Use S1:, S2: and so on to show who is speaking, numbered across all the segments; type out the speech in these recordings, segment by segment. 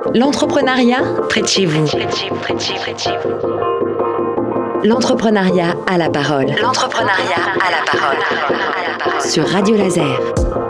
S1: L'entrepreneuriat près de chez vous. L'entrepreneuriat à la parole. L'entrepreneuriat à la parole. Sur Radio Laser.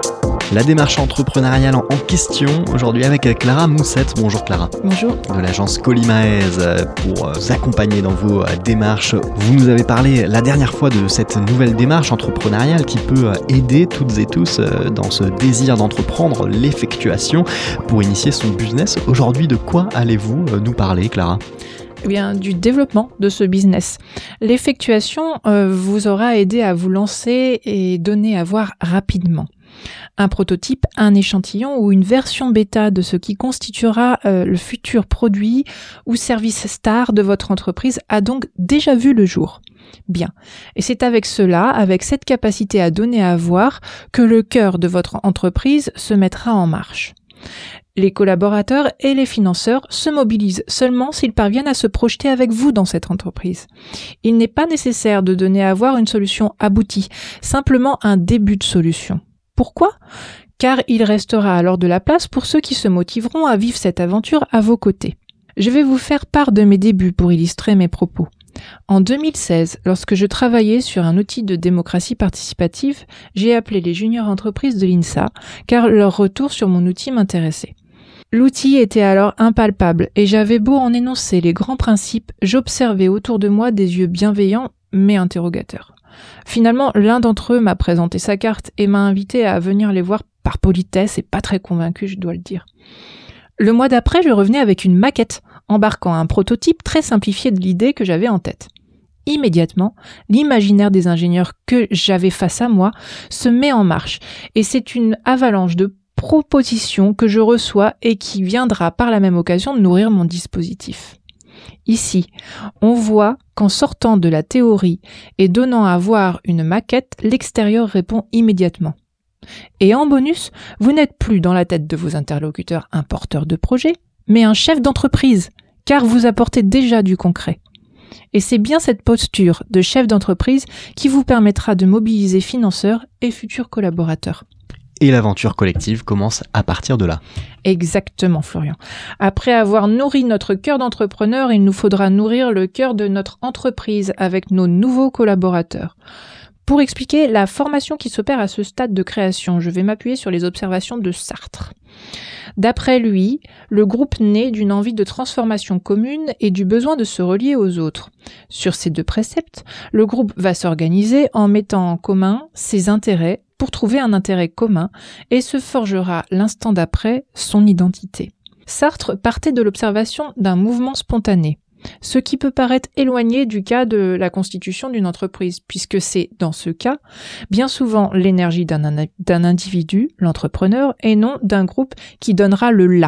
S2: La démarche entrepreneuriale en question, aujourd'hui avec Clara Moussette. Bonjour Clara.
S3: Bonjour.
S2: De l'agence Colimaez pour vous accompagner dans vos démarches. Vous nous avez parlé la dernière fois de cette nouvelle démarche entrepreneuriale qui peut aider toutes et tous dans ce désir d'entreprendre, l'effectuation pour initier son business. Aujourd'hui, de quoi allez-vous nous parler, Clara ?
S3: Eh bien, du développement de ce business. L'effectuation vous aura aidé à vous lancer et donner à voir rapidement. Un prototype, un échantillon ou une version bêta de ce qui constituera le futur produit ou service star de votre entreprise a donc déjà vu le jour. Bien. Et c'est avec cela, avec cette capacité à donner à voir, que le cœur de votre entreprise se mettra en marche. Les collaborateurs et les financeurs se mobilisent seulement s'ils parviennent à se projeter avec vous dans cette entreprise. Il n'est pas nécessaire de donner à voir une solution aboutie, simplement un début de solution. Pourquoi ? Car il restera alors de la place pour ceux qui se motiveront à vivre cette aventure à vos côtés. Je vais vous faire part de mes débuts pour illustrer mes propos. En 2016, lorsque je travaillais sur un outil de démocratie participative, j'ai appelé les juniors entreprises de l'INSA, car leur retour sur mon outil m'intéressait. L'outil était alors impalpable, et j'avais beau en énoncer les grands principes, j'observais autour de moi des yeux bienveillants, mais interrogateurs. Finalement, l'un d'entre eux m'a présenté sa carte et m'a invité à venir les voir par politesse et pas très convaincu, je dois le dire. Le mois d'après, je revenais avec une maquette, embarquant un prototype très simplifié de l'idée que j'avais en tête. Immédiatement, l'imaginaire des ingénieurs que j'avais face à moi se met en marche, et c'est une avalanche de propositions que je reçois et qui viendra par la même occasion de nourrir mon dispositif. Ici, on voit qu'en sortant de la théorie et donnant à voir une maquette, l'extérieur répond immédiatement. Et en bonus, vous n'êtes plus dans la tête de vos interlocuteurs un porteur de projet, mais un chef d'entreprise, car vous apportez déjà du concret. Et c'est bien cette posture de chef d'entreprise qui vous permettra de mobiliser financeurs et futurs collaborateurs.
S2: Et l'aventure collective commence à partir de là.
S3: Exactement, Florian. Après avoir nourri notre cœur d'entrepreneur, il nous faudra nourrir le cœur de notre entreprise avec nos nouveaux collaborateurs. Pour expliquer la formation qui s'opère à ce stade de création, je vais m'appuyer sur les observations de Sartre. D'après lui, le groupe naît d'une envie de transformation commune et du besoin de se relier aux autres. Sur ces deux préceptes, le groupe va s'organiser en mettant en commun ses intérêts pour trouver un intérêt commun et se forgera l'instant d'après son identité. Sartre partait de l'observation d'un mouvement spontané, ce qui peut paraître éloigné du cas de la constitution d'une entreprise, puisque c'est, dans ce cas, bien souvent l'énergie d'un individu, l'entrepreneur, et non d'un groupe qui donnera le « là ».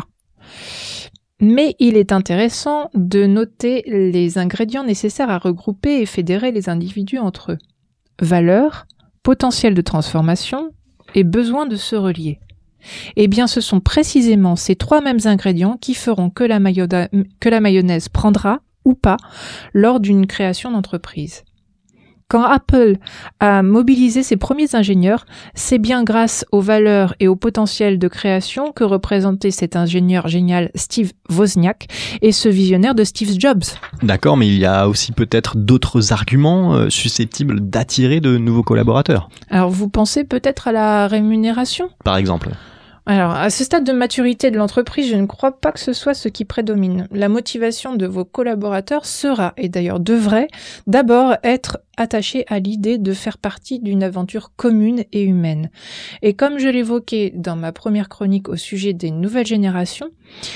S3: Mais il est intéressant de noter les ingrédients nécessaires à regrouper et fédérer les individus entre eux. Valeurs, potentiel de transformation et besoin de se relier. Eh bien, ce sont précisément ces trois mêmes ingrédients qui feront que la mayonnaise prendra ou pas lors d'une création d'entreprise. Quand Apple a mobilisé ses premiers ingénieurs, c'est bien grâce aux valeurs et au potentiel de création que représentait cet ingénieur génial Steve Wozniak et ce visionnaire de Steve Jobs.
S2: D'accord, mais il y a aussi peut-être d'autres arguments susceptibles d'attirer de nouveaux collaborateurs.
S3: Alors, vous pensez peut-être à la rémunération ?
S2: Par exemple.
S3: Alors, à ce stade de maturité de l'entreprise, je ne crois pas que ce soit ce qui prédomine. La motivation de vos collaborateurs sera, et d'ailleurs devrait, d'abord être attachée à l'idée de faire partie d'une aventure commune et humaine. Et comme je l'évoquais dans ma première chronique au sujet des nouvelles générations,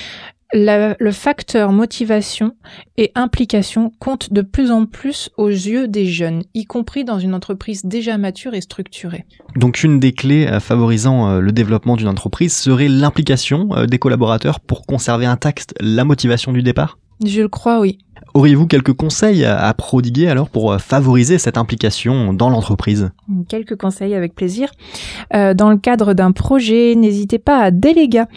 S3: le facteur motivation et implication compte de plus en plus aux yeux des jeunes, y compris dans une entreprise déjà mature et structurée.
S2: Donc une des clés favorisant le développement d'une entreprise serait l'implication des collaborateurs pour conserver intacte la motivation du départ ?
S3: Je le crois, oui.
S2: Auriez-vous quelques conseils à prodiguer alors pour favoriser cette implication dans l'entreprise ?
S3: Quelques conseils avec plaisir. Dans le cadre d'un projet, n'hésitez pas à déléguer.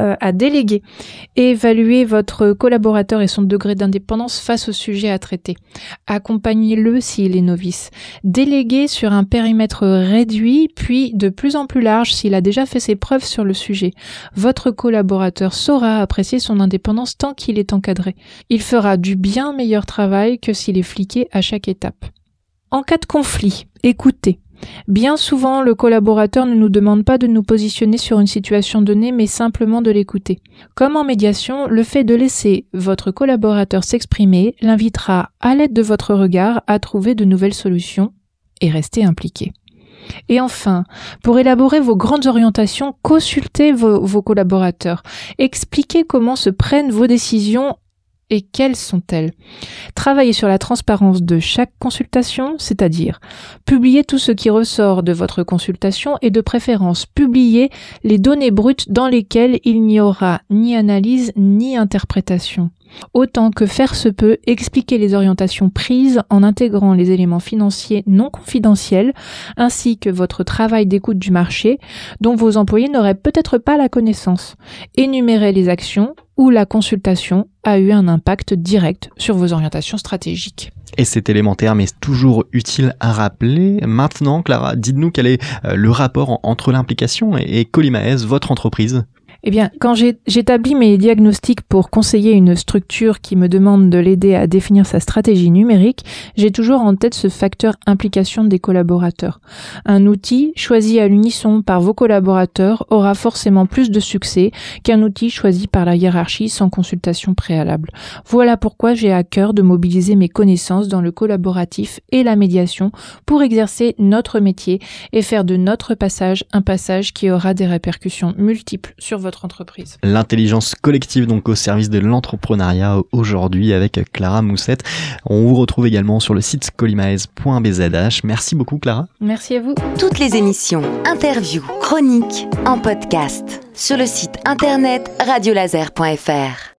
S3: Évaluez votre collaborateur et son degré d'indépendance face au sujet à traiter. Accompagnez-le s'il est novice. Déléguez sur un périmètre réduit, puis de plus en plus large s'il a déjà fait ses preuves sur le sujet. Votre collaborateur saura apprécier son indépendance tant qu'il est encadré. Il fera du bien meilleur travail que s'il est fliqué à chaque étape. En cas de conflit, écoutez. Bien souvent, le collaborateur ne nous demande pas de nous positionner sur une situation donnée, mais simplement de l'écouter. Comme en médiation, le fait de laisser votre collaborateur s'exprimer l'invitera, à l'aide de votre regard, à trouver de nouvelles solutions et rester impliqué. Et enfin, pour élaborer vos grandes orientations, consultez vos collaborateurs. Expliquez comment se prennent vos décisions et quelles sont-elles. Travaillez sur la transparence de chaque consultation, c'est-à-dire publiez tout ce qui ressort de votre consultation et de préférence publiez les données brutes dans lesquelles il n'y aura ni analyse ni interprétation. Autant que faire se peut, expliquez les orientations prises en intégrant les éléments financiers non confidentiels ainsi que votre travail d'écoute du marché dont vos employés n'auraient peut-être pas la connaissance. Énumérez les actions où la consultation a eu un impact direct sur vos orientations stratégiques.
S2: Et c'est élémentaire, mais toujours utile à rappeler. Maintenant, Clara, dites-nous quel est le rapport entre l'implication et Colimaes, votre entreprise ?
S3: Eh bien, quand j'établis mes diagnostics pour conseiller une structure qui me demande de l'aider à définir sa stratégie numérique, j'ai toujours en tête ce facteur implication des collaborateurs. Un outil choisi à l'unisson par vos collaborateurs aura forcément plus de succès qu'un outil choisi par la hiérarchie sans consultation préalable. Voilà pourquoi j'ai à cœur de mobiliser mes connaissances dans le collaboratif et la médiation pour exercer notre métier et faire de notre passage un passage qui aura des répercussions multiples sur votre entreprise.
S2: L'intelligence collective donc au service de l'entrepreneuriat aujourd'hui avec Clara Moussette. On vous retrouve également sur le site colimaes.bzh. Merci beaucoup Clara.
S3: Merci à vous.
S1: Toutes les émissions, interviews, chroniques en podcast sur le site internet radiolaser.fr.